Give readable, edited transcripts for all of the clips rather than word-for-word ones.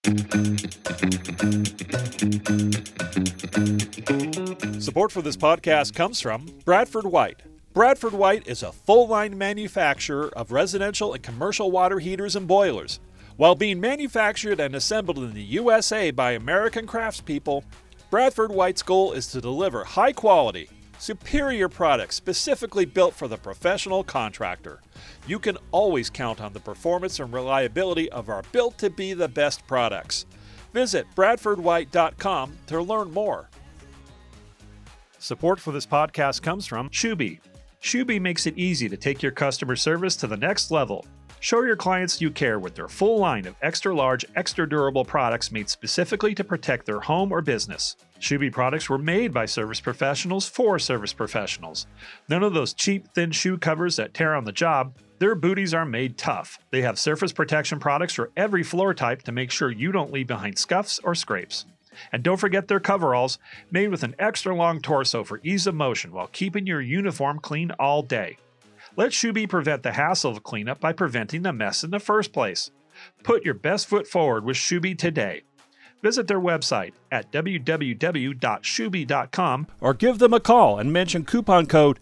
Support for this podcast comes from Bradford White. Bradford White is a full-line manufacturer of residential and commercial water heaters and boilers. While being manufactured and assembled in the USA by American craftspeople, Bradford White's goal is to deliver high-quality, superior products specifically built for the professional contractor. You can always count on the performance and reliability of our built-to-be-the-best products. Visit bradfordwhite.com to learn more. Support for this podcast comes from Shuby. Shuby makes it easy to take your customer service to the next level. Show your clients you care with their full line of extra large, extra durable products made specifically to protect their home or business. Shuby products were made by service professionals for service professionals. None of those cheap, thin shoe covers that tear on the job. Their booties are made tough. They have surface protection products for every floor type to make sure you don't leave behind scuffs or scrapes. And don't forget their coveralls, made with an extra long torso for ease of motion while keeping your uniform clean all day. Let Shuby prevent the hassle of cleanup by preventing the mess in the first place. Put your best foot forward with Shuby today. Visit their website at www.shuby.com or give them a call and mention coupon code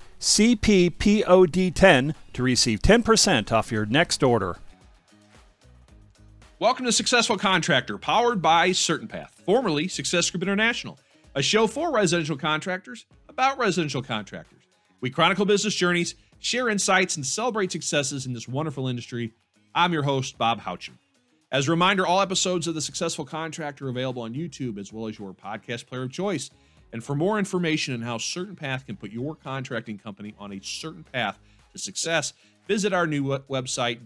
CPPOD10 to receive 10% off your next order. Welcome to Successful Contractor, powered by CertainPath, formerly Success Group International, a show for residential contractors about residential contractors. We chronicle business journeys, share insights, and celebrate successes in this wonderful industry. I'm your host, Bob Houchin. As a reminder, all episodes of The Successful Contractor are available on YouTube as well as your podcast player of choice. And for more information on how CertainPath can put your contracting company on a certain path to success, visit our new website,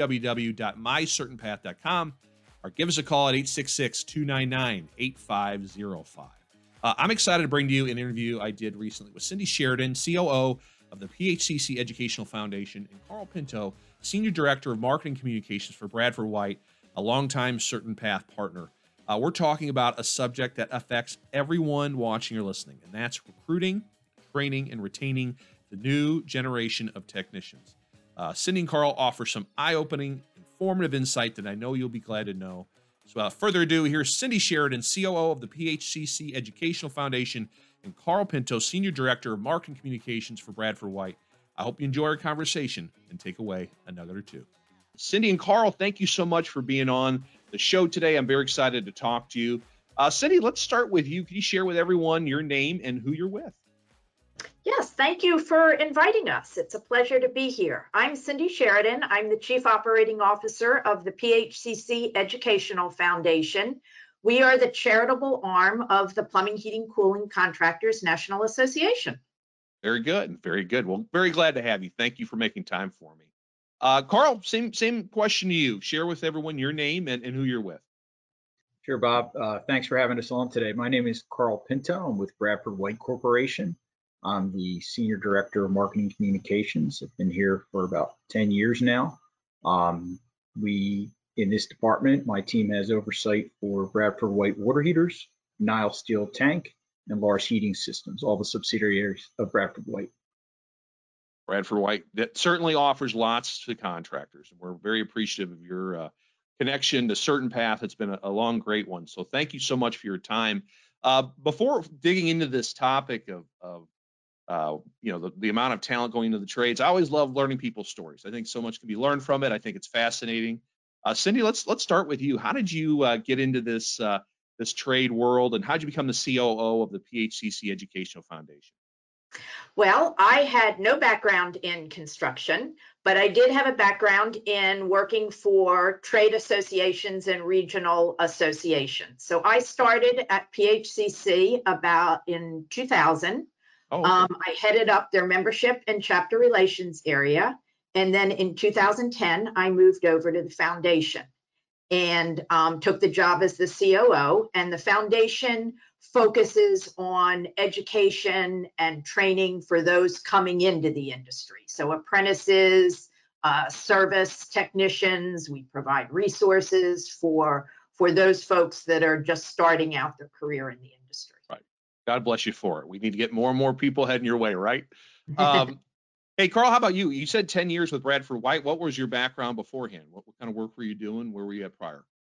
www.mycertainpath.com, or give us a call at 866-299-8505. I'm excited to bring to you an interview I did recently with Cindy Sheridan, COO of the PHCC Educational Foundation, and Carl Pinto, Senior Director of Marketing Communications for Bradford White, a longtime CertainPath partner. We're talking about a subject that affects everyone watching or listening, and that's recruiting, training, and retaining the new generation of technicians. Cindy and Carl offer some eye-opening, informative insight that I know you'll be glad to know. So without further ado, here's Cindy Sheridan, COO of the PHCC Educational Foundation, and Carl Pinto, Senior Director of Marketing Communications for Bradford White. I hope you enjoy our conversation and take away a nugget or two. Cindy and Carl, thank you so much for being on the show today. I'm very excited to talk to you. Cindy, let's start with you. Can you share with everyone your name and who you're with? Yes, thank you for inviting us. It's a pleasure to be here. I'm Cindy Sheridan. I'm the Chief Operating Officer of the PHCC Educational Foundation. We are the charitable arm of the Plumbing, Heating, Cooling Contractors National Association. Very good. Very good. Well, very glad to have you. Thank you for making time for me. Carl, same question to you. Share with everyone your name and who you're with. Sure, Bob. Thanks for having us on today. My name is Carl Pinto. I'm with Bradford White Corporation. I'm the Senior Director of Marketing Communications. I've been here for about 10 years now. In this department, my team has oversight for Bradford White water heaters, Nile Steel tank, and Lars Heating Systems, all the subsidiaries of Bradford White. Bradford White, that certainly offers lots to contractors, and we're very appreciative of your connection to CertainPath. It's been a long, great one. So thank you so much for your time. Before digging into this topic of the amount of talent going into the trades, I always love learning people's stories. I think so much can be learned from it. I think it's fascinating. Cindy, let's start with you. How did you get into this trade world, and how did you become the COO of the PHCC Educational Foundation? Well, I had no background in construction, but I did have a background in working for trade associations and regional associations. So I started at PHCC about in 2000. Oh, okay. I headed up their membership and chapter relations area. And then in 2010, I moved over to the foundation and took the job as the COO. And the foundation focuses on education and training for those coming into the industry. So apprentices, service technicians, we provide resources for those folks that are just starting out their career in the industry. Right. God bless you for it. We need to get more and more people heading your way, right? Hey, Carl, how about you? You said 10 years with Bradford White. What was your background beforehand? What kind of work were you doing? Where were you at prior?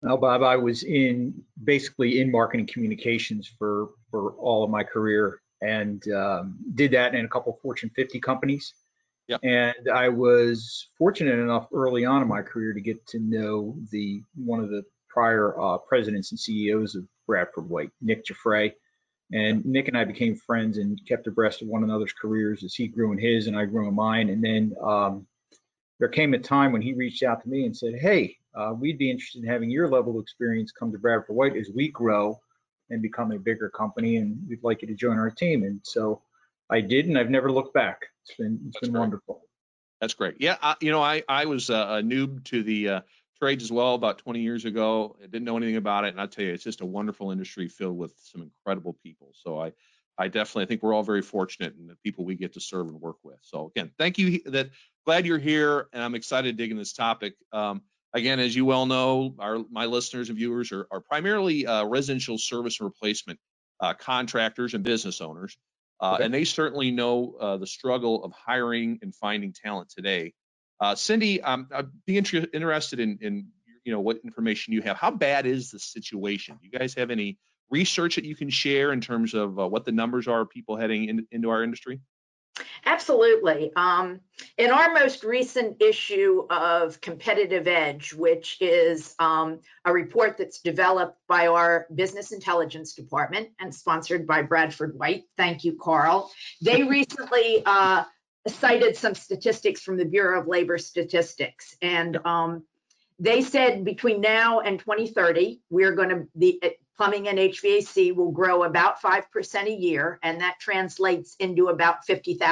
Well, Bob, I was basically in marketing communications for all of my career, and did that in a couple of Fortune 50 companies. Yeah. And I was fortunate enough early on in my career to get to know one of the prior presidents and CEOs of Bradford White, Nick Giuffre. And Nick and I became friends and kept abreast of one another's careers as he grew in his and I grew in mine. And then there came a time when he reached out to me and said, "Hey, we'd be interested in having your level of experience come to Bradford White as we grow and become a bigger company, and we'd like you to join our team." And so I did, and I've never looked back. It's been wonderful. That's great. Yeah, I was a noob to the trades as well about 20 years ago. I didn't know anything about it, and I tell you, it's just a wonderful industry filled with some incredible people. So I definitely think we're all very fortunate in the people we get to serve and work with. So again, thank you. Glad you're here, and I'm excited to dig into this topic. Again, as you well know, my listeners and viewers are primarily residential service and replacement contractors and business owners. Okay. And they certainly know the struggle of hiring and finding talent today. Cindy, I'd be interested in what information you have. How bad is the situation? Do you guys have any research that you can share in terms of what the numbers are of people heading into our industry? Absolutely. In our most recent issue of Competitive Edge, which is a report that's developed by our Business Intelligence Department and sponsored by Bradford White, thank you, Carl. They recently cited some statistics from the Bureau of Labor Statistics. And they said between now and 2030, the plumbing and HVAC will grow about 5% a year, and that translates into about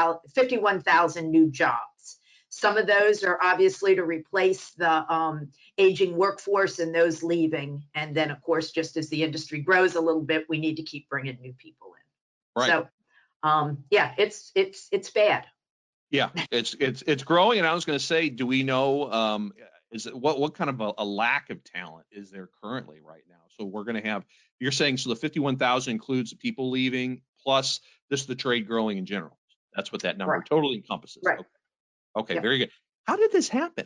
51,000 new jobs. Some of those are obviously to replace the aging workforce and those leaving. And then, of course, just as the industry grows a little bit, we need to keep bringing new people in. Right. So, yeah, it's bad. Yeah, it's growing. And I was going to say, do we know what kind of a lack of talent is there currently right now? So we're going to have, you're saying, so the 51,000 includes the people leaving plus this is the trade growing in general. That's what that number totally encompasses. Right. Okay, Yep. very good. How did this happen?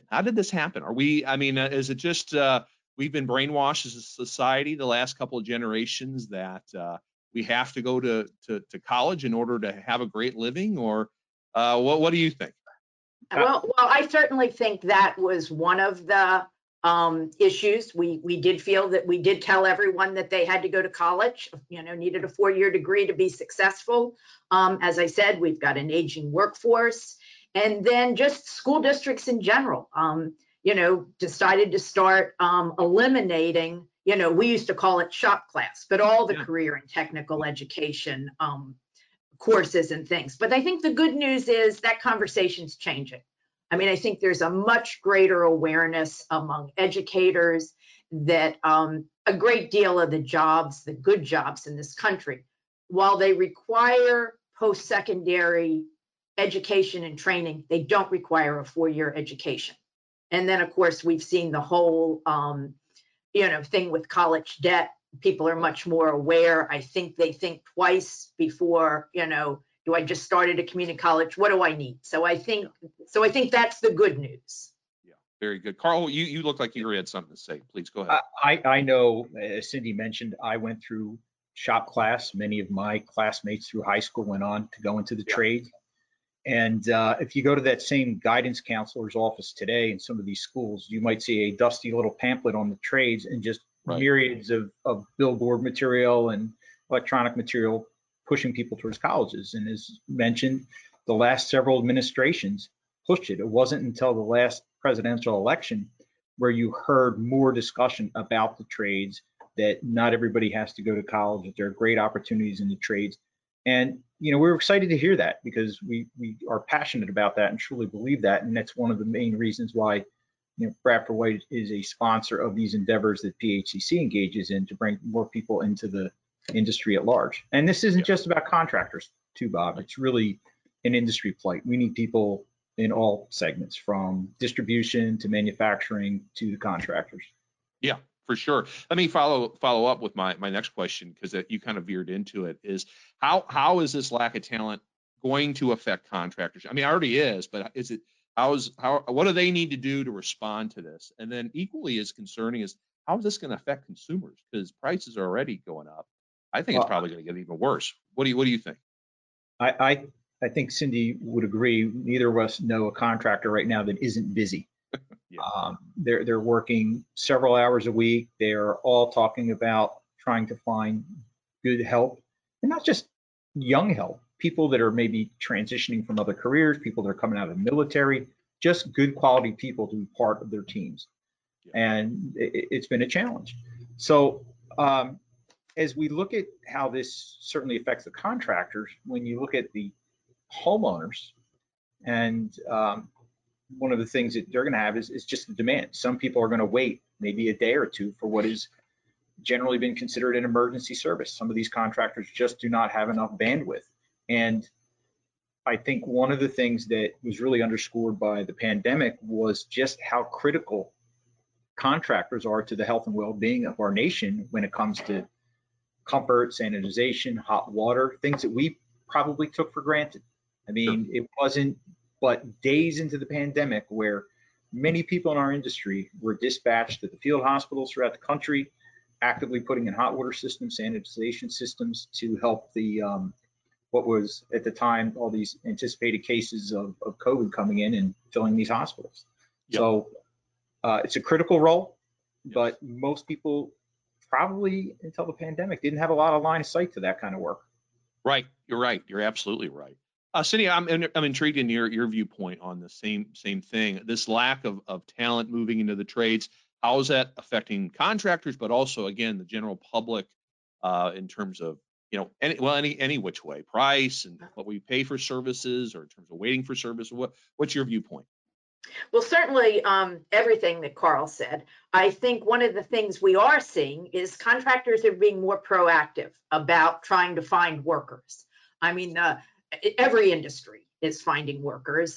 Is it just we've been brainwashed as a society the last couple of generations that we have to go to college in order to have a great living, or what do you think? Well, I certainly think that was one of the issues. We did feel that we did tell everyone that they had to go to college, needed a 4-year degree to be successful. As I said, we've got an aging workforce, and then just school districts in general, decided to start eliminating, we used to call it shop class, but all the career and technical education courses and things. But I think the good news is that conversation's changing. I mean, I think there's a much greater awareness among educators that a great deal of the jobs, the good jobs in this country, while they require post-secondary education and training, they don't require a 4-year education. And then, of course, we've seen the whole, thing with college debt. People are much more aware. I think they think twice before, do I just start at a community college? What do I need? So I think that's the good news. Yeah, very good. Carl, you look like you had something to say. Please go ahead. I know, as Cindy mentioned, I went through shop class. Many of my classmates through high school went on to go into the trade. And if you go to that same guidance counselor's office today in some of these schools, you might see a dusty little pamphlet on the trades and just myriads of billboard material and electronic material pushing people towards colleges. And as mentioned, the last several administrations pushed it. It wasn't until the last presidential election where you heard more discussion about the trades, that not everybody has to go to college, that there are great opportunities in the trades. And, we're excited to hear that because we are passionate about that and truly believe that. And that's one of the main reasons why Bradford White is a sponsor of these endeavors that PHCC engages in to bring more people into the industry at large. And this isn't just about contractors too, Bob. It's really an industry plight. We need people in all segments, from distribution to manufacturing to the contractors. Yeah, for sure. Let me follow up with my next question, because you kind of veered into it, is how is this lack of talent going to affect contractors? I mean, it already is, but is it, what do they need to do to respond to this? And then equally as concerning is, how is this going to affect consumers? Because prices are already going up. I think it's probably going to get even worse. What do you think? I think Cindy would agree. Neither of us know a contractor right now that isn't busy. Yeah. They're working several hours a week. They're all talking about trying to find good help, and not just young help, people that are maybe transitioning from other careers, people that are coming out of the military, just good quality people to be part of their teams. Yeah. And it's been a challenge. So as we look at how this certainly affects the contractors, when you look at the homeowners, and one of the things that they're going to have is just the demand. Some people are going to wait maybe a day or two for what is generally been considered an emergency service. Some of these contractors just do not have enough bandwidth. And I think one of the things that was really underscored by the pandemic was just how critical contractors are to the health and well-being of our nation when it comes to comfort, sanitization, hot water, things that we probably took for granted. I mean, It wasn't but days into the pandemic where many people in our industry were dispatched to the field hospitals throughout the country, actively putting in hot water systems, sanitization systems to help the what was at the time all these anticipated cases of COVID coming in and filling these hospitals. Yep. So it's a critical role, yes. But most people probably until the pandemic didn't have a lot of line of sight to that kind of work. Right. You're right. You're absolutely right. Cindy, I'm intrigued in your viewpoint on the same thing. This lack of talent moving into the trades, how is that affecting contractors, but also again the general public in terms of any which way, price and what we pay for services, or in terms of waiting for service? What's your viewpoint? Well, certainly everything that Carl said. I think one of the things we are seeing is contractors are being more proactive about trying to find workers. I mean, every industry is finding workers.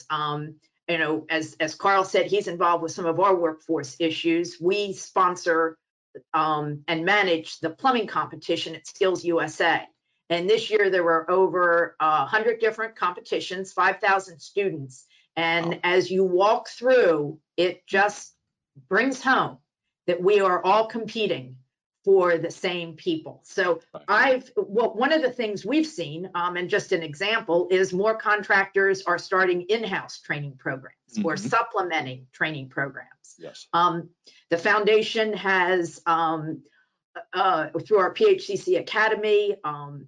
As Carl said, he's involved with some of our workforce issues. We sponsor and manage the plumbing competition at Skills USA. And this year there were over 100 different competitions, 5,000 students. And as you walk through, it just brings home that we are all competing for the same people. So one of the things we've seen, and just an example, is more contractors are starting in-house training programs or supplementing training programs. Yes. The foundation has, through our PHCC Academy,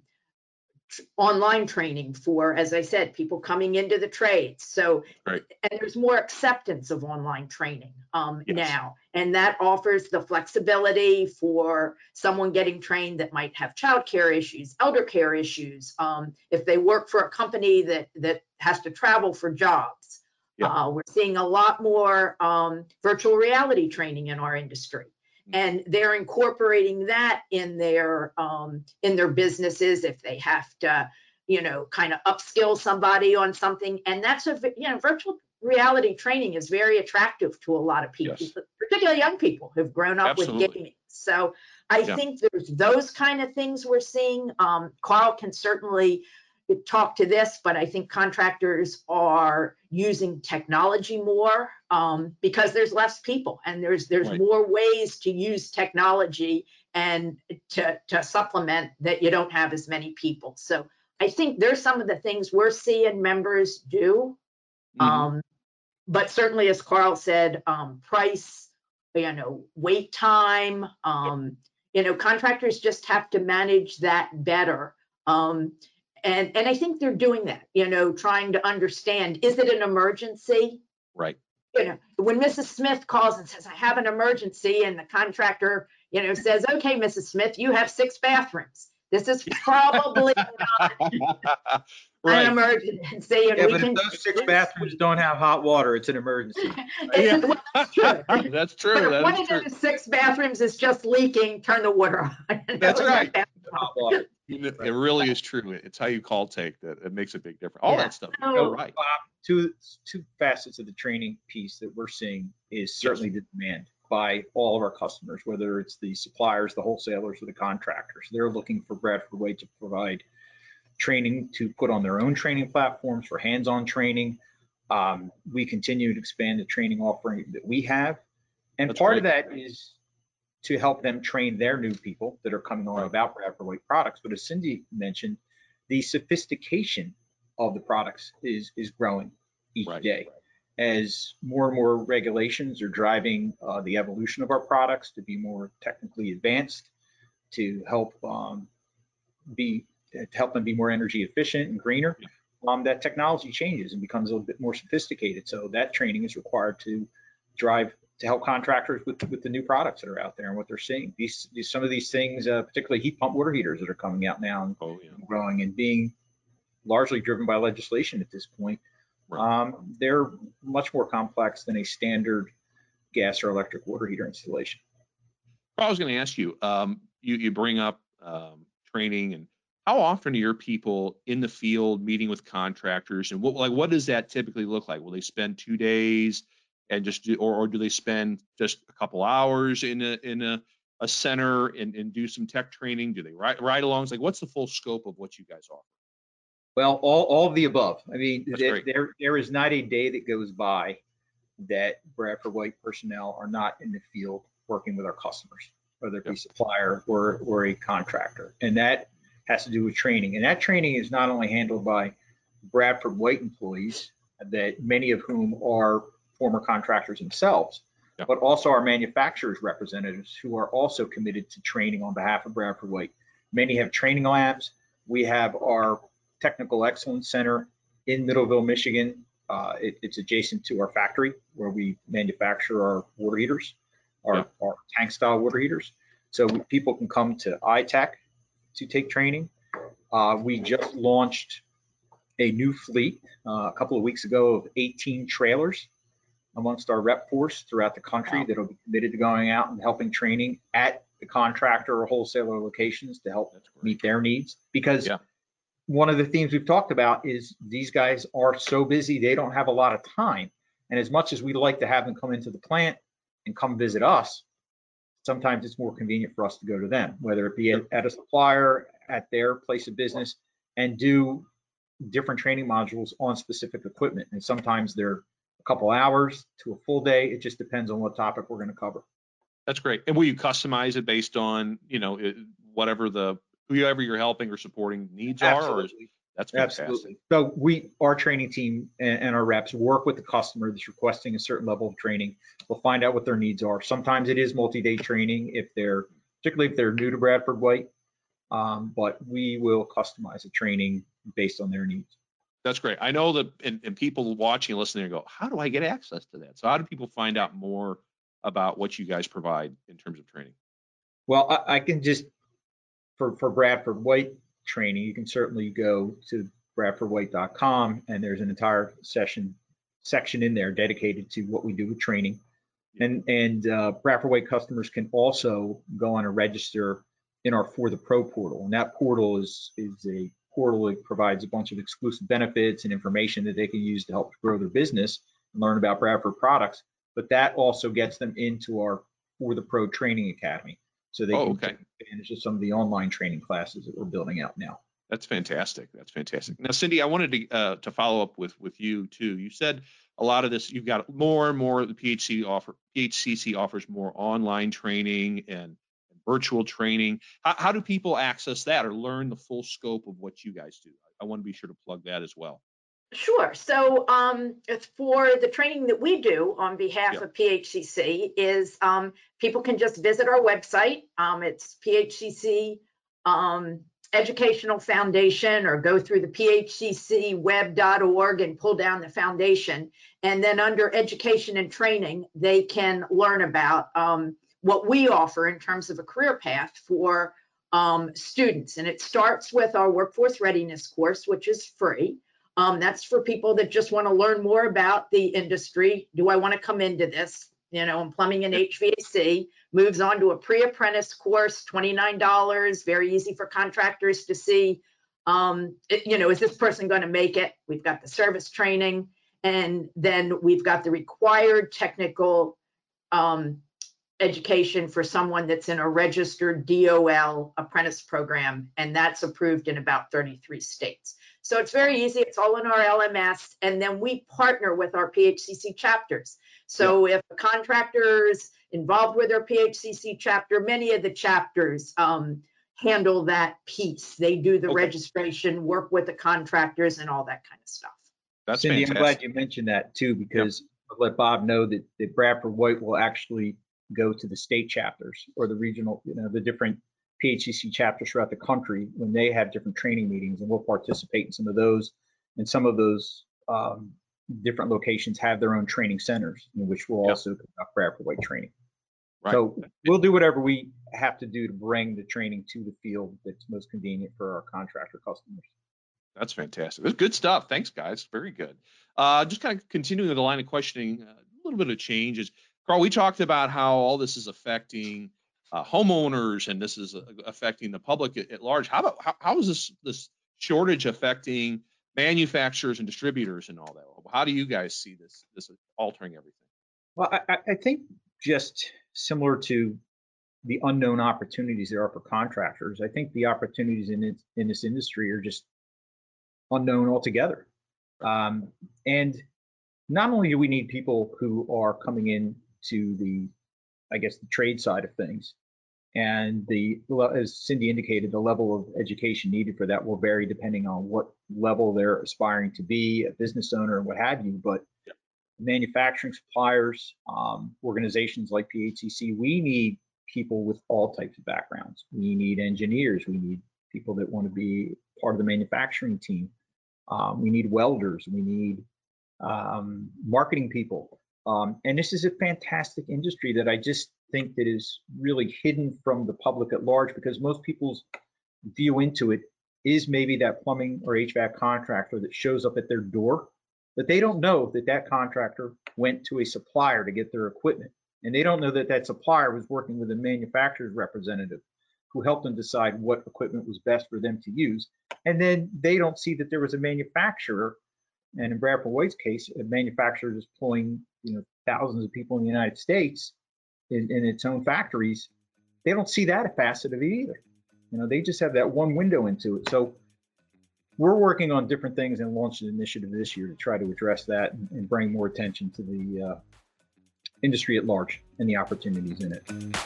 online training for, as I said, people coming into the trades. So, and there's more acceptance of online training now, and that offers the flexibility for someone getting trained that might have childcare issues, elder care issues, if they work for a company that has to travel for jobs. We're seeing a lot more virtual reality training in our industry. And they're incorporating that in their businesses if they have to, kind of upskill somebody on something. And that's virtual reality training is very attractive to a lot of people, particularly young people who've grown up with gaming. So I think there's those kind of things we're seeing. Carl can certainly talk to this, but I think contractors are using technology more because there's less people, and there's more ways to use technology and to supplement that you don't have as many people. So I think there's some of the things we're seeing members do. But certainly, as Carl said, price, wait time, contractors just have to manage that better. And I think they're doing that, trying to understand, is it an emergency? Right. When Mrs. Smith calls and says, I have an emergency, and the contractor, says, okay, Mrs. Smith, you have 6 bathrooms. This is probably not an emergency. And but if those 6 bathrooms don't have hot water, it's an emergency. Well, that's true. That's true. If one of those 6 bathrooms is just leaking, turn the water on. That's right. Hot water. It really is true. It's how you call take that it makes a big difference. All that stuff. Right. Two facets of the training piece that we're seeing is certainly the demand by all of our customers, whether it's the suppliers, the wholesalers, or the contractors. They're looking for Bradford White to provide training to put on their own training platforms for hands-on training. We continue to expand the training offering that we have. And part of that is to help them train their new people that are coming on about Bradford White products. But as Cindy mentioned, the sophistication of the products is growing each day as more and more regulations are driving the evolution of our products to be more technically advanced, to help them be more energy efficient and greener. That technology changes and becomes a little bit more sophisticated. So that training is required to help contractors with the new products that are out there and what they're seeing. Some of these things, particularly heat pump water heaters that are coming out now and growing and being largely driven by legislation at this point. They're much more complex than a standard gas or electric water heater installation. I was going to ask you, you bring up training, and how often are your people in the field meeting with contractors, and what does that typically look like? Will they spend 2 days and just do, or do they spend just a couple hours in a center and do some tech training? Do they ride alongs? Like, what's the full scope of what you guys offer? Well, all of the above. I mean, there is not a day that goes by that Bradford White personnel are not in the field working with our customers, whether it be supplier or a contractor. And that has to do with training. And that training is not only handled by Bradford White employees, that many of whom are former contractors themselves, but also our manufacturers representatives who are also committed to training on behalf of Bradford White. Many have training labs. We have our Technical Excellence Center in Middleville, Michigan. It's adjacent to our factory where we manufacture our water heaters, our tank style water heaters. So people can come to iTech to take training. We just launched a new fleet a couple of weeks ago of 18 trailers amongst our rep force throughout the country that'll be committed to going out and helping training at the contractor or wholesaler locations to help meet their needs. Because one of the themes we've talked about is these guys are so busy, they don't have a lot of time. And as much as we'd like to have them come into the plant and come visit us, sometimes it's more convenient for us to go to them, whether it be at a supplier, at their place of business, and do different training modules on specific equipment. And sometimes they're a couple hours to a full day. It just depends on what topic we're going to cover. That's great. And will you customize it based on, whoever you're helping or supporting needs are? That's fantastic. Absolutely. So our training team and our reps work with the customer that's requesting a certain level of training. We'll find out what their needs are. Sometimes it is multi-day training particularly if they're new to Bradford White, but we will customize the training based on their needs. That's great. I know that, and people watching and listening go, how do I get access to that? So how do people find out more about what you guys provide in terms of training? Well, I can just, for Bradford White training, you can certainly go to bradfordwhite.com, and there's an entire section in there dedicated to what we do with training. And Bradford White customers can also go on and register in our For the Pro portal. And that portal is a portal that provides a bunch of exclusive benefits and information that they can use to help grow their business and learn about Bradford products. But that also gets them into our For the Pro training academy. So they can take advantage of some of the online training classes that we're building out now. That's fantastic. That's fantastic. Now, Cindy, I wanted to follow up with you too. You said a lot of this, you've got more and more. The PHCC offers more online training and virtual training. How do people access that or learn the full scope of what you guys do? I want to be sure to plug that as well. Sure. So it's for the training that we do on behalf of PHCC is people can just visit our website. It's PHCC Educational Foundation, or go through the phccweb.org and pull down the foundation. And then under education and training, they can learn about what we offer in terms of a career path for students. And it starts with our workforce readiness course, which is free. That's for people that just want to learn more about the industry. Do I want to come into this? In plumbing and HVAC, moves on to a pre-apprentice course, $29, very easy for contractors to see, is this person going to make it? We've got the service training, and then we've got the required technical education for someone that's in a registered DOL apprentice program, and that's approved in about 33 states. So it's very easy. It's all in our LMS, and then we partner with our PHCC chapters. So if a contractor's involved with our PHCC chapter. Many of the chapters handle that piece. They do the registration, work with the contractors, and all that kind of stuff. That's Cindy, fantastic. I'm glad you mentioned that too, because I'll let Bob know that Bradford White will actually go to the state chapters or the regional, the different PHCC chapters throughout the country when they have different training meetings, and we'll participate in some of those. And some of those different locations have their own training centers, in which we'll also conduct Bradford White training. Right. So we'll do whatever we have to do to bring the training to the field that's most convenient for our contractor customers. That's fantastic. That's good stuff. Thanks, guys. Very good. Just kind of continuing the line of questioning, a little bit of changes. Carl, we talked about how all this is affecting homeowners, and this is affecting the public at large. How is this shortage affecting manufacturers and distributors and all that? How do you guys see this altering everything? Well, I think just similar to the unknown opportunities there are for contractors, I think the opportunities in this industry are just unknown altogether. And not only do we need people who are coming in to the trade side of things, and as Cindy indicated, the level of education needed for that will vary depending on what level they're aspiring to be, a business owner and what have you. But manufacturing suppliers, organizations like PHCC, we need people with all types of backgrounds. We need engineers. We need people that want to be part of the manufacturing team. We need welders. We need marketing people. And this is a fantastic industry that I just think that is really hidden from the public at large, because most people's view into it is maybe that plumbing or HVAC contractor that shows up at their door, but they don't know that that contractor went to a supplier to get their equipment. And they don't know that that supplier was working with a manufacturer's representative who helped them decide what equipment was best for them to use. And then they don't see that there was a manufacturer, and in Bradford White's case, a manufacturer is employing thousands of people in the United States in its own factories. They don't see that facet of it either. They just have that one window into it. So we're working on different things and launched an initiative this year to try to address that and bring more attention to the industry at large and the opportunities in it.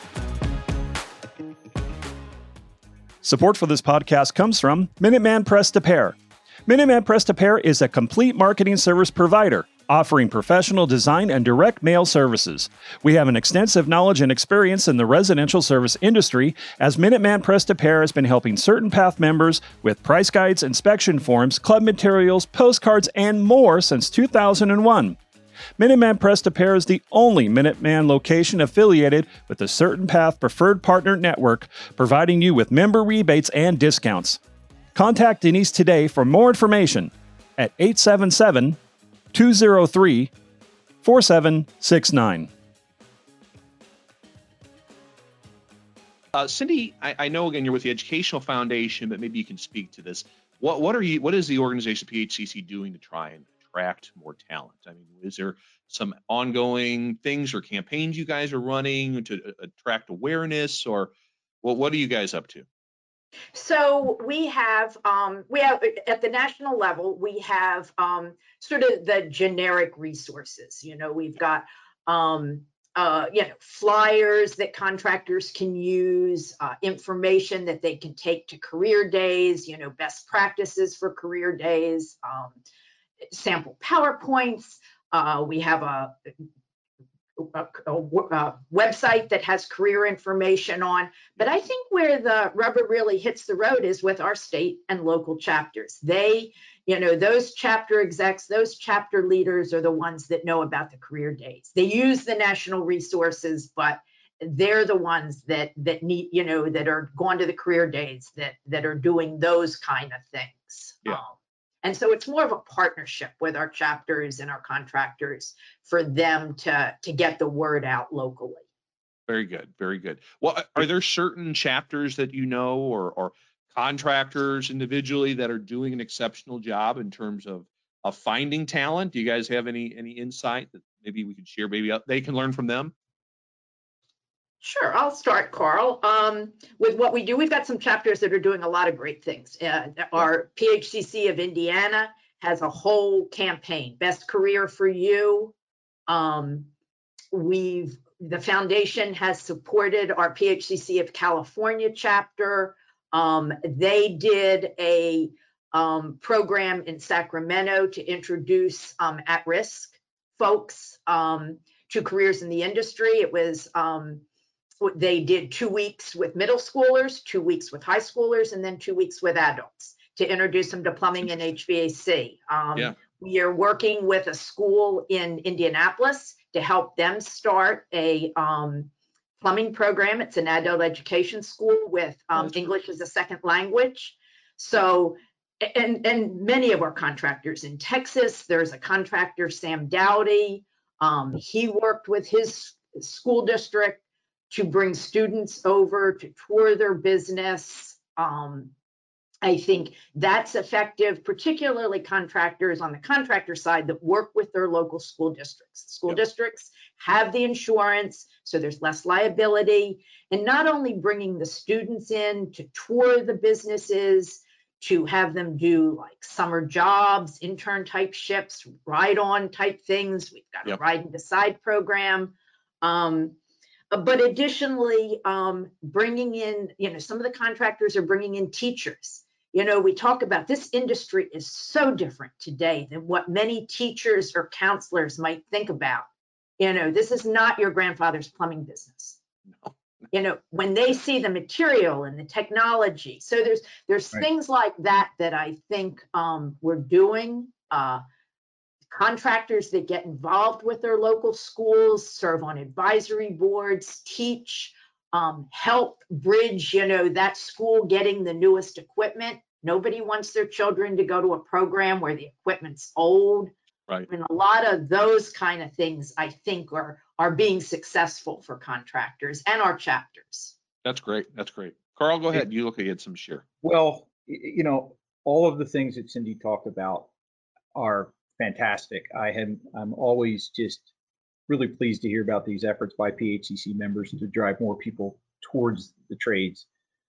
Support for this podcast comes from Minuteman Press to Pair. Minuteman Press to Pair is a complete marketing service provider offering professional design and direct mail services. We have an extensive knowledge and experience in the residential service industry, as Minuteman Press to Pair has been helping Certain Path members with price guides, inspection forms, club materials, postcards, and more since 2001. Minuteman Press to Pair is the only Minuteman location affiliated with the Certain Path Preferred Partner Network, providing you with member rebates and discounts. Contact Denise today for more information at 877-203-4769. Cindy, I know again you're with the Educational Foundation, but maybe you can speak to this. What is the organization PHCC doing to try and attract more talent? I mean, is there some ongoing things or campaigns you guys are running to attract awareness, or what are you guys up to? So we have at the national level, we have sort of the generic resources. We've got flyers that contractors can use, information that they can take to career days, best practices for career days, sample PowerPoints. We have a website that has career information on. But I think where the rubber really hits the road is with our state and local chapters. They, those chapter execs, those chapter leaders are the ones that know about the career days. They use the national resources, but they're the ones that need, that are going to the career days, that are doing those kind of things. Yeah. And so it's more of a partnership with our chapters and our contractors for them to get the word out locally. Very good. Very good. Well, are there certain chapters that or contractors individually that are doing an exceptional job in terms of finding talent? Do you guys have any insight that maybe we could share? Maybe they can learn from them? Sure, I'll start, Carl. With what we do, we've got some chapters that are doing a lot of great things. Our PHCC of Indiana has a whole campaign, Best Career for You. We've The foundation has supported our PHCC of California chapter. They did a program in Sacramento to introduce at-risk folks to careers in the industry. It was, they did 2 weeks with middle schoolers, 2 weeks with high schoolers, and then 2 weeks with adults to introduce them to plumbing and HVAC. We are working with a school in Indianapolis to help them start a plumbing program. It's an adult education school with English as a second language. So, and many of our contractors in Texas, there's a contractor, Sam Dowdy. He worked with his school district to bring students over to tour their business. I think that's effective, particularly contractors on the contractor side that work with their local school districts. School districts have the insurance, so there's less liability. And not only bringing the students in to tour the businesses, to have them do like summer jobs, intern type shifts, ride on type things. We've got a Ride and Decide program. But additionally, bringing in, some of the contractors are bringing in teachers. We talk about this industry is so different today than what many teachers or counselors might think about. This is not your grandfather's plumbing business. No. When they see the material and the technology. So there's things like that I think we're doing. Contractors that get involved with their local schools, serve on advisory boards, teach, help bridge, that school getting the newest equipment. Nobody wants their children to go to a program where the equipment's old. Right. And a lot of those kind of things, I think, are being successful for contractors and our chapters. That's great. That's great. Carl, go ahead. You look like you had some share. Well, all of the things that Cindy talked about are fantastic. I'm always just really pleased to hear about these efforts by PHCC members to drive more people towards the trades.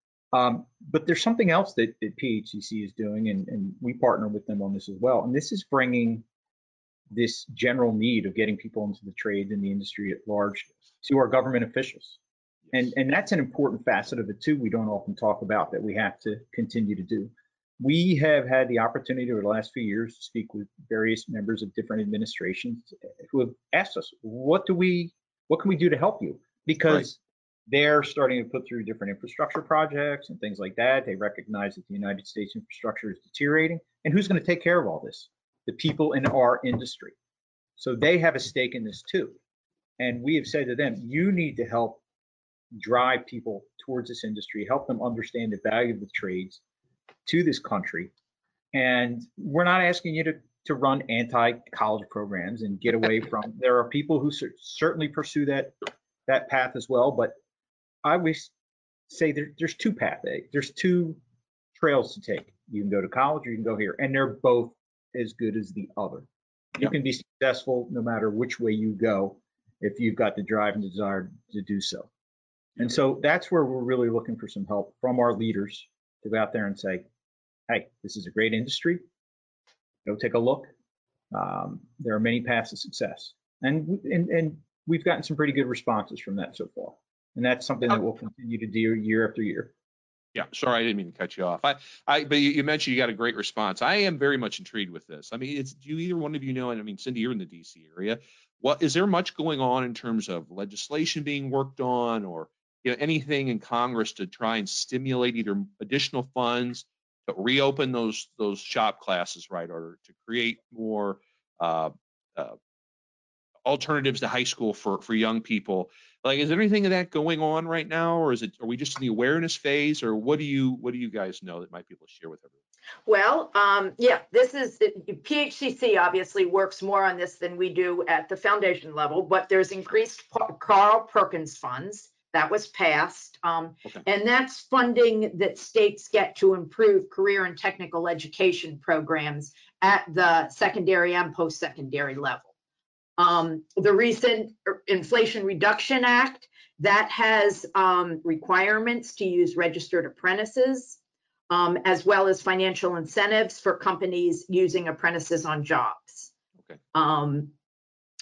But there's something else that PHCC is doing, and we partner with them on this as well. And this is bringing this general need of getting people into the trades and the industry at large to our government officials. And that's an important facet of it too. We don't often talk about that we have to continue to do. We have had the opportunity over the last few years to speak with various members of different administrations who have asked us, what can we do to help you? Because they're starting to put through different infrastructure projects and things like that. They recognize that the United States infrastructure is deteriorating. And who's going to take care of all this? The people in our industry. So they have a stake in this too. And we have said to them, you need to help drive people towards this industry, help them understand the value of the trades to this country. And we're not asking you to run anti-college programs and get away from, there are people who certainly pursue that path as well. But I always say there's two paths. There's two trails to take. You can go to college or you can go here, and they're both as good as the other. You can be successful no matter which way you go if you've got the drive and desire to do so. And so that's where we're really looking for some help from our leaders to go out there and say, hey, this is a great industry. Go take a look. There are many paths to success. And we've gotten some pretty good responses from that so far. And that's something that we'll continue to do year after year. Yeah, sorry, I didn't mean to cut you off. But you mentioned you got a great response. I am very much intrigued with this. I mean, do either one of you know? And I mean, Cindy, you're in the DC area. Is there much going on in terms of legislation being worked on, or anything in Congress to try and stimulate either additional funds to reopen those shop classes, right, or to create more alternatives to high school for young people? Like, is there anything of that going on right now, or are we just in the awareness phase, or what do you guys know that might be able to share with everyone? Well, this is PHCC obviously works more on this than we do at the foundation level, but there's increased Carl Perkins funds that was passed, and that's funding that states get to improve career and technical education programs at the secondary and post-secondary level. The recent Inflation Reduction Act that has requirements to use registered apprentices, as well as financial incentives for companies using apprentices on jobs.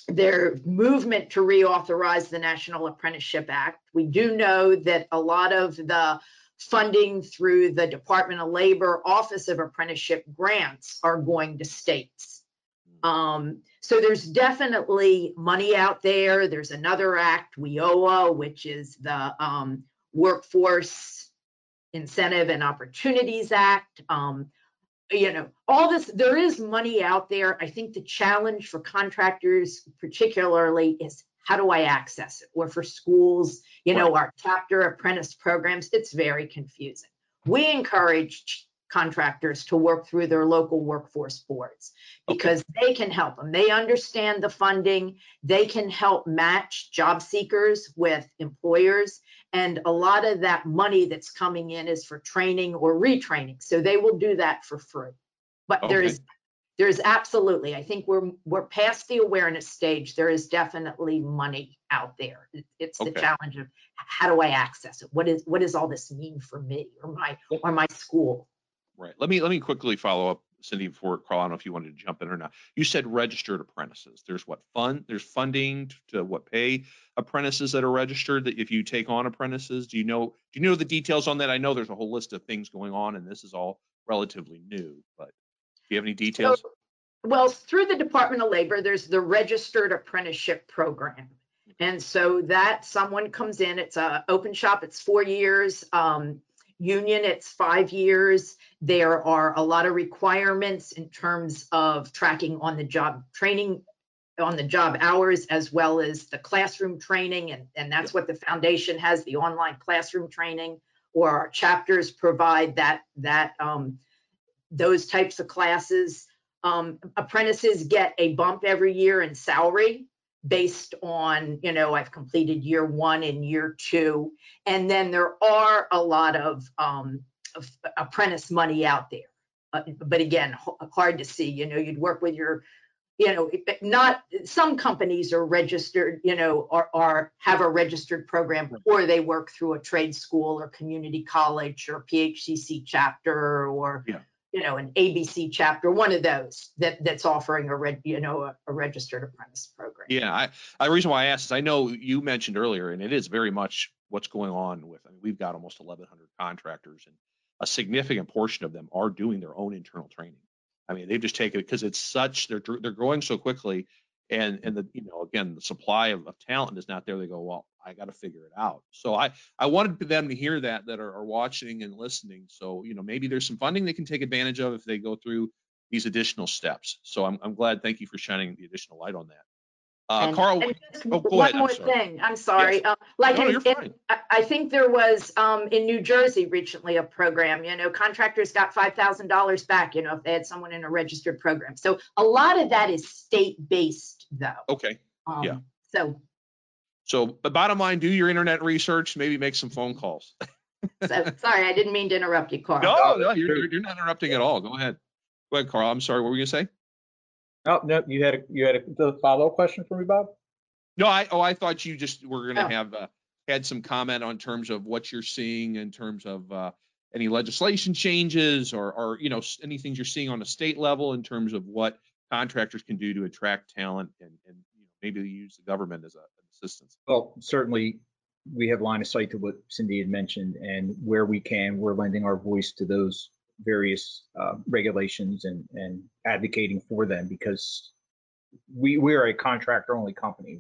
their movement to reauthorize the National Apprenticeship Act. We do know that a lot of the funding through the Department of Labor Office of Apprenticeship grants are going to states. So there's definitely money out there. There's another act, WIOA, which is the Workforce Incentive and Opportunities Act. All this, there is money out there. I think the challenge for contractors particularly is, how do I access it? Or for schools, our chapter apprentice programs, it's very confusing. We encourage contractors to work through their local workforce boards because they can help them. They understand the funding. They can help match job seekers with employers. And a lot of that money that's coming in is for training or retraining. So they will do that for free. But there's absolutely, I think we're past the awareness stage. There is definitely money out there. It's the challenge of, how do I access it? What does all this mean for me or my school? Right. Let me quickly follow up, Cindy, before Carl. I don't know if you wanted to jump in or not. You said registered apprentices. There's there's funding to pay apprentices that are registered. That if you take on apprentices, do you know the details on that? I know there's a whole list of things going on, and this is all relatively new. But do you have any details? Well, through the Department of Labor, there's the Registered Apprenticeship Program. And so that someone comes in, it's an open shop, it's 4 years. Union, it's 5 years. There are a lot of requirements in terms of tracking on the job training, on the job hours, as well as the classroom training. And that's what the foundation has, the online classroom training, or our chapters provide those types of classes. Apprentices get a bump every year in salary based on, I've completed year 1 and year 2. And then there are a lot of apprentice money out there. But again, hard to see, you'd work with not some companies are registered, or have a registered program, or they work through a trade school or community college or PHCC chapter or an ABC chapter, one of those that's offering a registered apprentice program. Yeah, the reason why I asked is I know you mentioned earlier, and it is very much what's going on with. We've got almost 1,100 contractors, and a significant portion of them are doing their own internal training. They've just taken it because it's such they're growing so quickly, and the again, the supply of talent is not there. They go, well, I got to figure it out. So I wanted them to hear that are watching and listening. So maybe there's some funding they can take advantage of if they go through these additional steps. So I'm glad. Thank you for shining the additional light on that. Carl, go ahead. One more thing. I'm sorry. Yes. I think there was in New Jersey recently a program. Contractors got $5,000 back. If they had someone in a registered program. So a lot of that is state-based, though. Okay. Yeah. So the bottom line: do your internet research. Maybe make some phone calls. Sorry, I didn't mean to interrupt you, Carl. No, you're not interrupting at all. Go ahead, Carl. I'm sorry. What were you gonna say? Oh no, you had a follow-up question for me, Bob? No, I thought you just were going to have had some comment on terms of what you're seeing in terms of any legislation changes or any things you're seeing on a state level in terms of what contractors can do to attract talent and maybe use the government as an assistance. Well, certainly we have line of sight to what Cindy had mentioned, and where we can, we're lending our voice to those various regulations and advocating for them, because we're a contractor only company.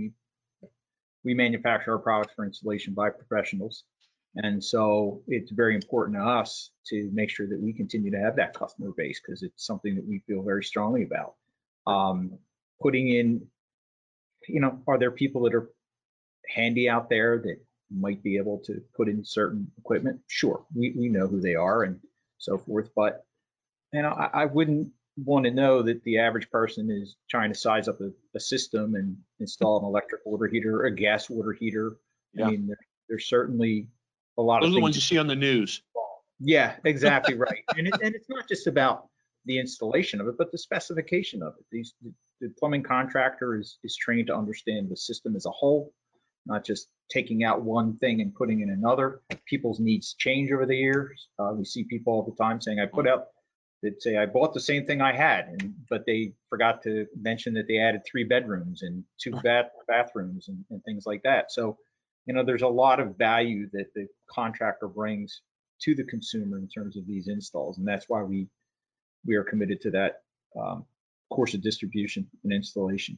We manufacture our products for installation by professionals, and so it's very important to us to make sure that we continue to have that customer base, because it's something that we feel very strongly about. Putting in, are there people that are handy out there that might be able to put in certain equipment? Sure, we know who they are and so forth, but I wouldn't want to know that the average person is trying to size up a system and install an electric water heater or a gas water heater. Yeah. There's certainly a lot those of are the ones you see on the news. Yeah, exactly right. And it's not just about the installation of it, but the specification of it. The plumbing contractor is trained to understand the system as a whole, not just taking out one thing and putting in another. People's needs change over the years. We see people all the time saying, I put out that say, I bought the same thing I had, but they forgot to mention that they added 3 bedrooms and 2 bathrooms and things like that. So, there's a lot of value that the contractor brings to the consumer in terms of these installs. And that's why we are committed to that course of distribution and installation.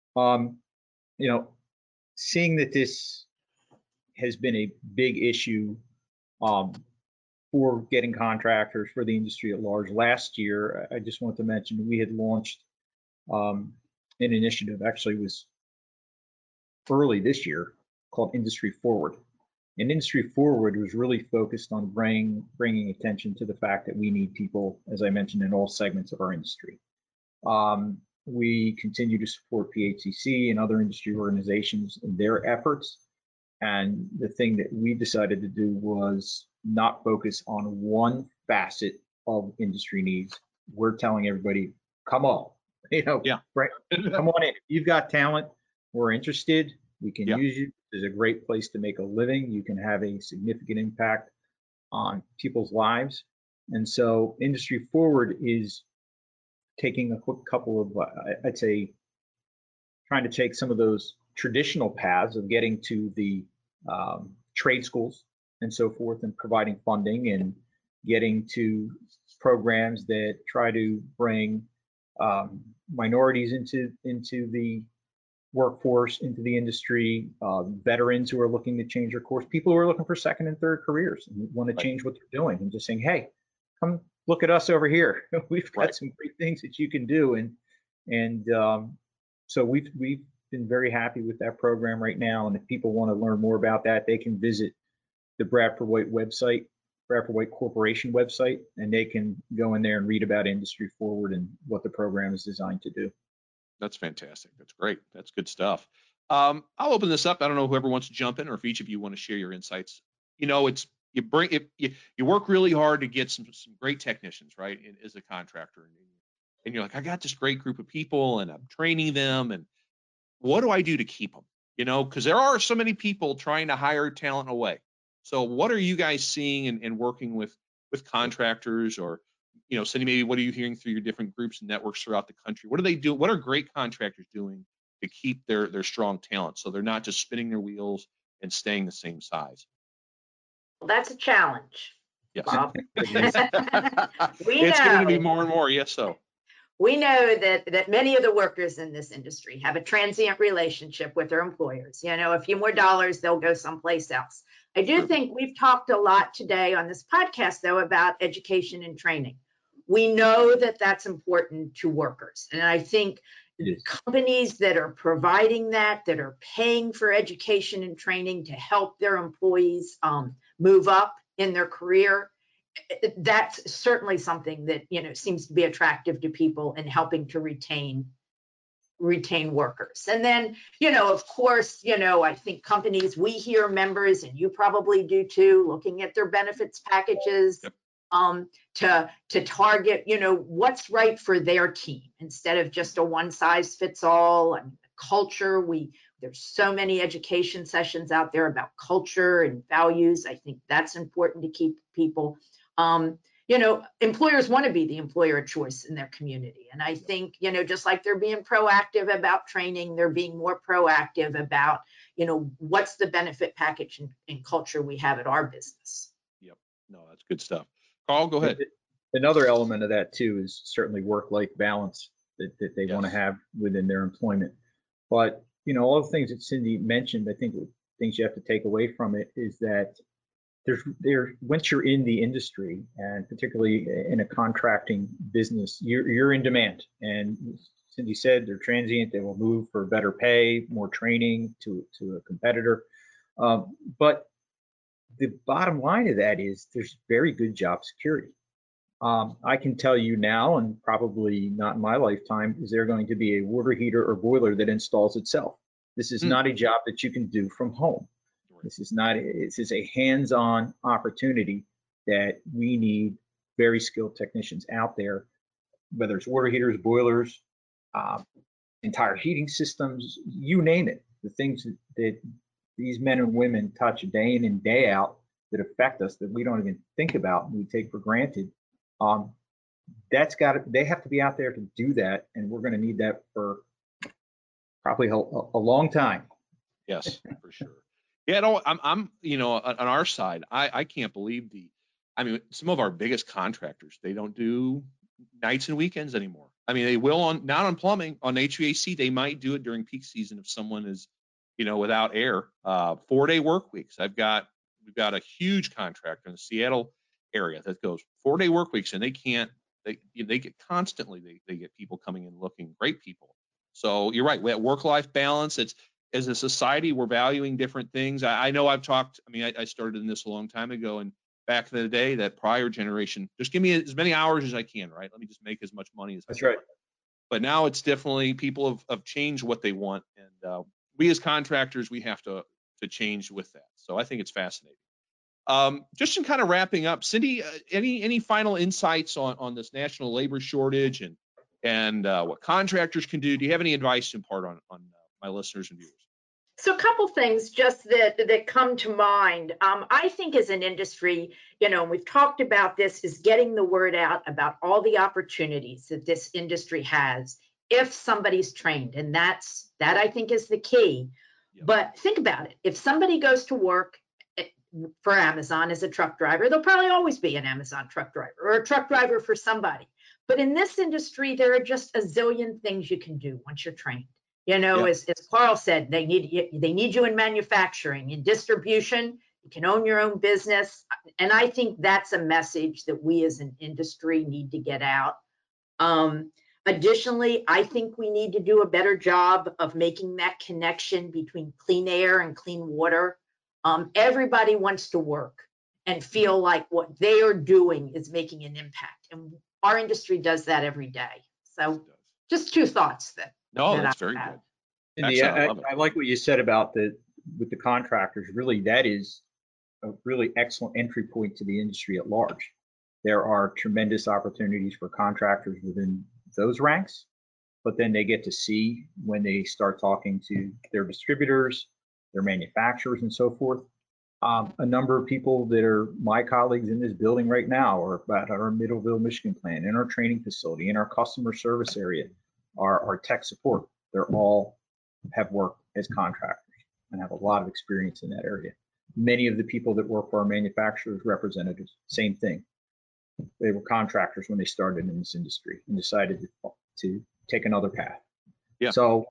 Seeing that this has been a big issue for getting contractors, for the industry at large. Last year, I just want to mention we had launched an initiative, actually was early this year, called Industry Forward. And Industry Forward was really focused on bringing attention to the fact that we need people, as I mentioned, in all segments of our industry. We continue to support PHCC and other industry organizations in their efforts. And the thing that we decided to do was not focus on one facet of industry needs. We're telling everybody, come on, right? Come on in. If you've got talent, we're interested. We can use you. It's a great place to make a living. You can have a significant impact on people's lives. And so Industry Forward is taking a quick couple of, I'd say, trying to take some of those traditional paths of getting to the trade schools and so forth, and providing funding and getting to programs that try to bring minorities into the workforce, into the industry, veterans who are looking to change their course, people who are looking for second and third careers and want to change what they're doing, and just saying, hey, come look at us over here. We've got some great things that you can do. And so we've been very happy with that program right now. And if people want to learn more about that, they can visit the Bradford White website, Bradford White Corporation website, and they can go in there and read about Industry Forward and what the program is designed to do. That's fantastic. That's great. That's good stuff. I'll open this up. I don't know whoever wants to jump in, or if each of you want to share your insights. It's you work really hard to get some great technicians, right? As a contractor, and you're like, I got this great group of people, and I'm training them, and what do I do to keep them? Because there are so many people trying to hire talent away. So what are you guys seeing and working with contractors, or Cindy, maybe what are you hearing through your different groups and networks throughout the country? What do they do? What are great contractors doing to keep their strong talent, so they're not just spinning their wheels and staying the same size? Well, that's a challenge, Yes. Bob. It's going to be more and more. Yes, so. We know that many of the workers in this industry have a transient relationship with their employers. A few more dollars, they'll go someplace else. I do think we've talked a lot today on this podcast, though, about education and training. We know that that's important to workers. And I think companies that are providing that are paying for education and training to help their employees move up in their career, that's certainly something that seems to be attractive to people and helping to retain workers. And then of course I think companies, we hear members, and you probably do too, looking at their benefits packages. Yep. To target what's right for their team, instead of just a one size fits all. I mean, culture, there's so many education sessions out there about culture and values. I think that's important to keep people. Employers want to be the employer of choice in their community. And I think, just like they're being proactive about training, they're being more proactive about, what's the benefit package and culture we have at our business. Yep. No, that's good stuff. Carl, go ahead. Another element of that too is certainly work-life balance that they want to have within their employment. But, all the things that Cindy mentioned, I think things you have to take away from it is that once you're in the industry, and particularly in a contracting business, you're in demand. And Cindy said they're transient. They will move for better pay, more training to a competitor. But the bottom line of that is there's very good job security. I can tell you now, and probably not in my lifetime, is there going to be a water heater or boiler that installs itself. This is not a job that you can do from home. This is a hands-on opportunity that we need very skilled technicians out there, whether it's water heaters, boilers, entire heating systems, you name it. The things that these men and women touch day in and day out that affect us, that we don't even think about and we take for granted. they have to be out there to do that. And we're going to need that for probably a long time. Yes, for sure. Yeah, no, I'm on our side, I can't believe some of our biggest contractors, they don't do nights and weekends anymore. I mean, they will not on plumbing, on HVAC, they might do it during peak season if someone is, without air. 4-day work weeks. We've got a huge contractor in the Seattle area that goes 4-day work weeks, and they get constantly, they get people coming in looking, great people. So you're right, we have work-life balance. As a society, we're valuing different things. I know I've talked, I started in this a long time ago, and back in the day, that prior generation, just give me as many hours as I can, right? Let me just make as much money as I can. That's right. But now it's definitely, people have changed what they want. And we as contractors, we have to change with that. So I think it's fascinating. Just in kind of wrapping up, Cindy, any final insights on this national labor shortage and what contractors can do? Do you have any advice to impart on my listeners and viewers? So a couple things just that come to mind. I think as an industry, we've talked about this, is getting the word out about all the opportunities that this industry has if somebody's trained. And that I think is the key. Yep. But think about it. If somebody goes to work for Amazon as a truck driver, there'll probably always be an Amazon truck driver or a truck driver for somebody. But in this industry, there are just a zillion things you can do once you're trained. As Carl said, they need you in manufacturing, in distribution. You can own your own business. And I think that's a message that we as an industry need to get out. Additionally, I think we need to do a better job of making that connection between clean air and clean water. Everybody wants to work and feel like what they are doing is making an impact. And our industry does that every day. So just two thoughts that. No, that's very good. Cindy, I like what you said about with the contractors. Really, that is a really excellent entry point to the industry at large. There are tremendous opportunities for contractors within those ranks, but then they get to see when they start talking to their distributors, their manufacturers, and so forth. A number of people that are my colleagues in this building right now, or at our Middleville, Michigan plant, in our training facility, in our customer service area, our tech support, they're all have worked as contractors and have a lot of experience in that area. Many of the people that work for our manufacturers representatives, same thing. They were contractors when they started in this industry and decided to take another path. Yeah. So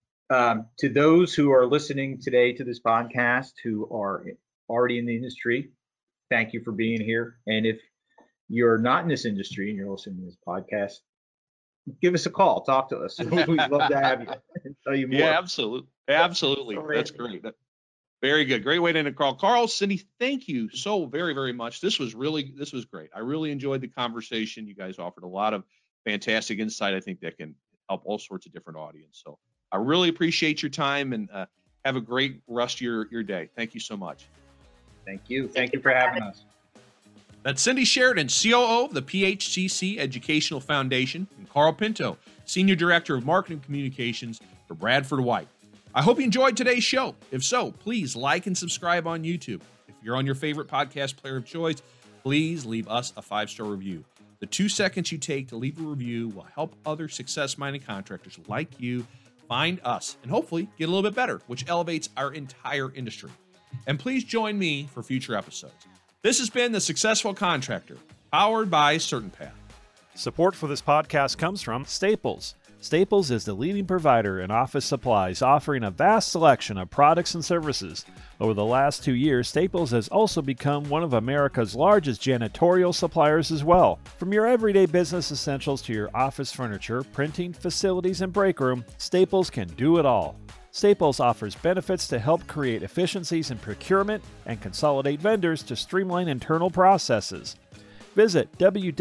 to those who are listening today to this podcast, who are already in the industry, thank you for being here. And if you're not in this industry and you're listening to this podcast, give us a call, talk to us. We'd love to have you and tell you more. Yeah, absolutely. That's great. Very good. Great way to end it, Carl. Carl, Cindy, thank you so very, very much. This was great. I really enjoyed the conversation. You guys offered a lot of fantastic insight. I think that can help all sorts of different audience. So I really appreciate your time, and have a great rest of your day. Thank you so much. Thank you. Thank you for having us. That's Cindy Sheridan, COO of the PHCC Educational Foundation, and Carl Pinto, Senior Director of Marketing Communications for Bradford White. I hope you enjoyed today's show. If so, please like and subscribe on YouTube. If you're on your favorite podcast player of choice, please leave us a 5-star review. The 2 seconds you take to leave a review will help other success-minded contractors like you find us and hopefully get a little bit better, which elevates our entire industry. And please join me for future episodes. This has been The Successful Contractor, powered by CertainPath. Support for this podcast comes from Staples. Staples is the leading provider in office supplies, offering a vast selection of products and services. Over the last 2 years, Staples has also become one of America's largest janitorial suppliers as well. From your everyday business essentials to your office furniture, printing, facilities, and break room, Staples can do it all. Staples offers benefits to help create efficiencies in procurement and consolidate vendors to streamline internal processes. Visit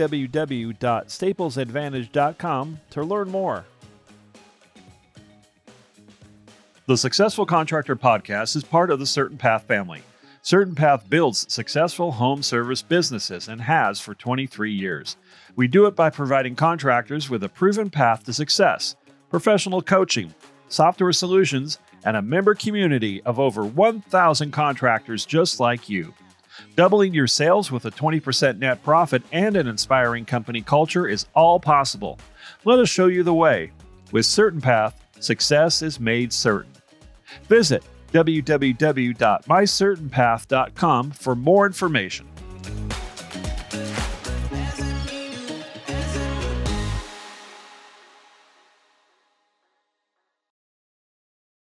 www.staplesadvantage.com to learn more. The Successful Contractor Podcast is part of the CertainPath family. CertainPath builds successful home service businesses and has for 23 years. We do it by providing contractors with a proven path to success, professional coaching, software solutions, and a member community of over 1,000 contractors just like you. Doubling your sales with a 20% net profit and an inspiring company culture is all possible. Let us show you the way. With CertainPath, success is made certain. Visit www.mycertainpath.com for more information.